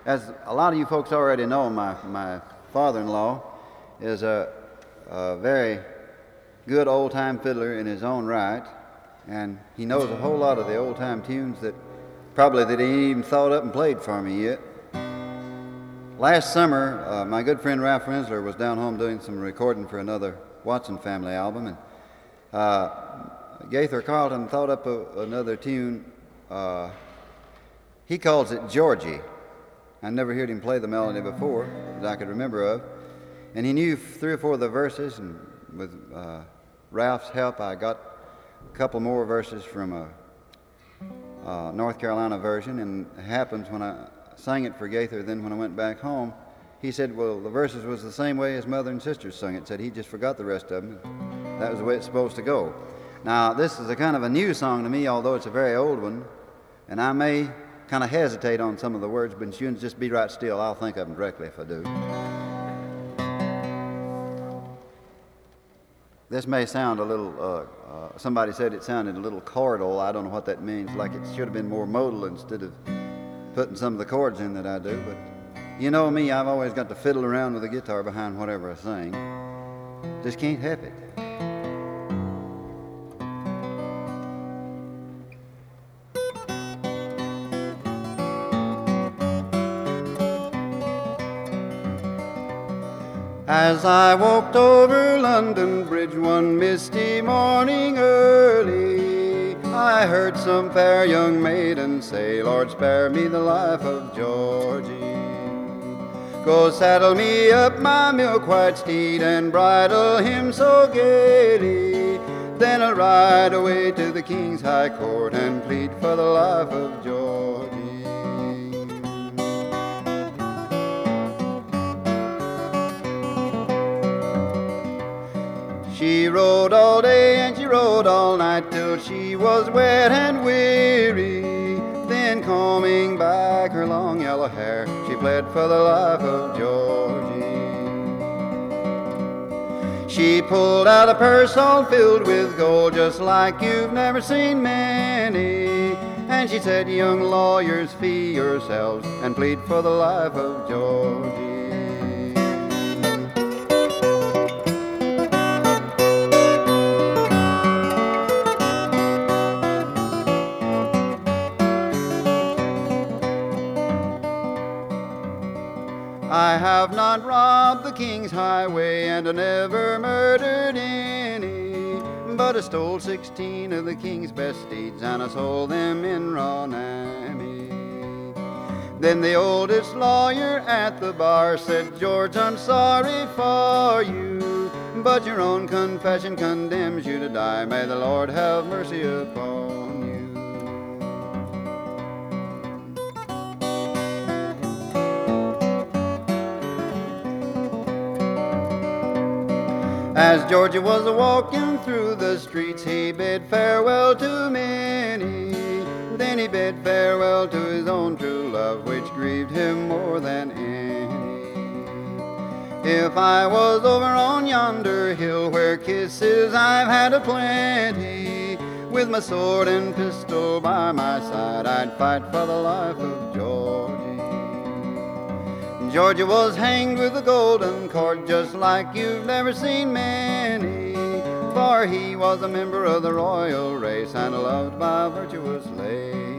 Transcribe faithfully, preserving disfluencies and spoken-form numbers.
as a lot of you folks already know, my, my father-in-law is a, a very good old-time fiddler in his own right, and he knows a whole lot of the old-time tunes that probably that he ain't even thought up and played for me yet. Last summer, uh, my good friend Ralph Rensler was down home doing some recording for another Watson family album, and uh, Gaither Carlton thought up a, another tune. Uh, he calls it Georgie. I never heard him play the melody before that I could remember of, and he knew three or four of the verses, and with uh, Ralph's help I got a couple more verses from a uh, North Carolina version, and it happens when I sang it for Gaither, then when I went back home, he said, well, the verses was the same way his mother and sisters sung it. Said he just forgot the rest of them. That was the way it's supposed to go. Now, this is a kind of a new song to me, although it's a very old one, and I may kind of hesitate on some of the words, but you just be right still. I'll think of them directly if I do. This may sound a little, uh, uh, somebody said it sounded a little chordal. I don't know what that means, like it should have been more modal instead of putting some of the chords in that I do, but you know me, I've always got to fiddle around with the guitar behind whatever I sing. Just can't help it. As I walked over London Bridge one misty morning early, I heard some fair young maiden say, Lord, spare me the life of Georgie. Go saddle me up my milk-white steed and bridle him so gaily. Then I'll ride away to the King's High Court and plead for the life of Georgie. She rode all day and she rode all night till she was wet and weary. Then combing back her long yellow hair, she pled for the life of Georgie. She pulled out a purse all filled with gold, just like you've never seen many. And she said, young lawyers, fee yourselves and plead for the life of Georgie. I have not robbed the King's highway, and I never murdered any, but I stole sixteen of the King's best steeds, and I sold them in Ronami. Then the oldest lawyer at the bar said, George, I'm sorry for you, but your own confession condemns you to die. May the Lord have mercy upon you. As Georgie was a-walking through the streets, he bid farewell to many. Then he bid farewell to his own true love, which grieved him more than any. If I was over on yonder hill where kisses I've had a-plenty, with my sword and pistol by my side, I'd fight for the life of Georgie. Georgie was hanged with a golden cord, just like you've never seen many, for he was a member of the royal race and loved by a virtuous lady.